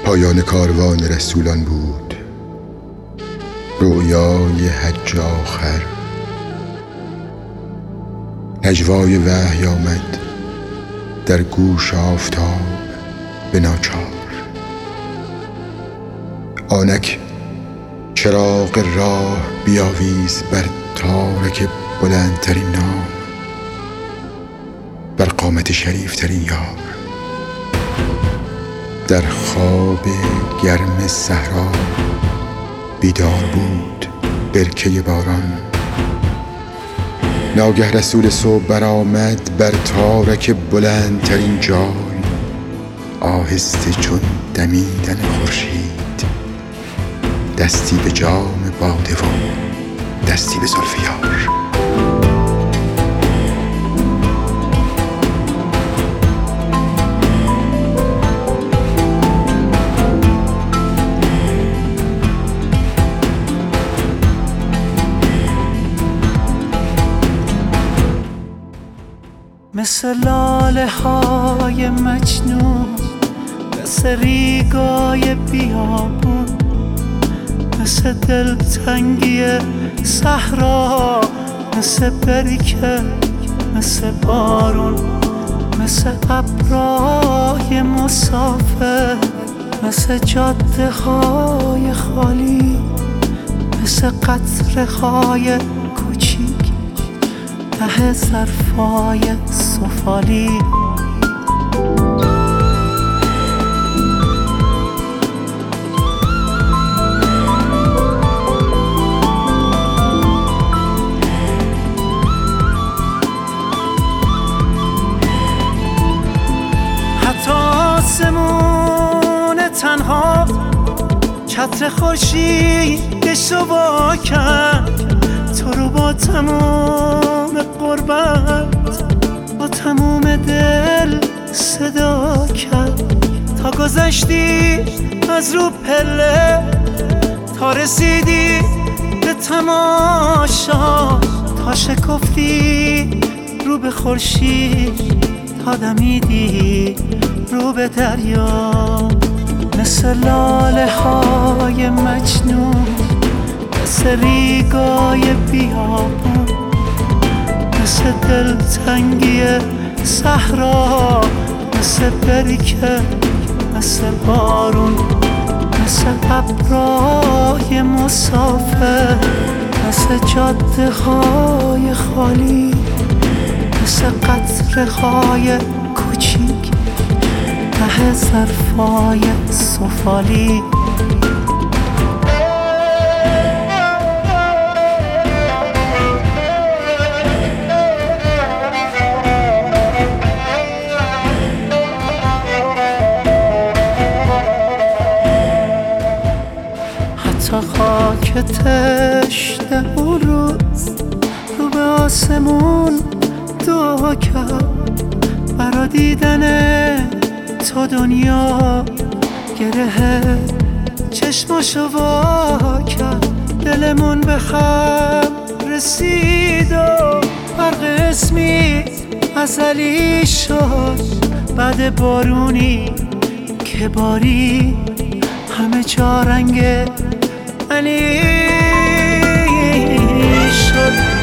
پایان کاروان رسولان بود، رویای حج آخر. نجوای وحی آمد در گوش آفتاب به ناچار. آنک چراغ راه بیاویز بر تارک بلندترین نام، بر قامت شریفترین یار. در خواب گرم صحرا بیدار بود برکه باران. ناگه رسول صبح برآمد بر تارک بلندترین جای. آهسته چون دمیدن خورشید، دستی به جام باده و دستی به زلف یار. مثل لاله های مجنون، مثل ریگای بیابون، مثل دلتنگی صحرا، مثل برکه، مثل بارون، مثل ابرای مسافر، مثل جاده های خالی، مثل قطره های کوچیک ته ظرفای سفالی. حتی آسمون تنها چتر خورشیدش رو وا کرد، تو رو با تمام قربت، با تمام دل صدا کرد. تا گذشتی از رو پله، تا رسیدی به تماشا، تا شکفتی رو به خورشید، تا دمیدی رو به دریا. مثل لاله های مجنون، مثل ریگای بیابون، مثل دلتنگی صحرا، مثل برکه، مثل بارون، مثل ابرای مسافر، مثل جاده های خالی، مثل قطره های کوچیک ته ظرفای سفالی. تا خاک تشنه اون روز رو به آسمون دعا کرد، برا دیدن تو دنیا گره چشماشو وا کرد. دلمون به خم رسید و برق اسمی ازلی شد، بعد بارونی که باری همه جا رنگ علی شد.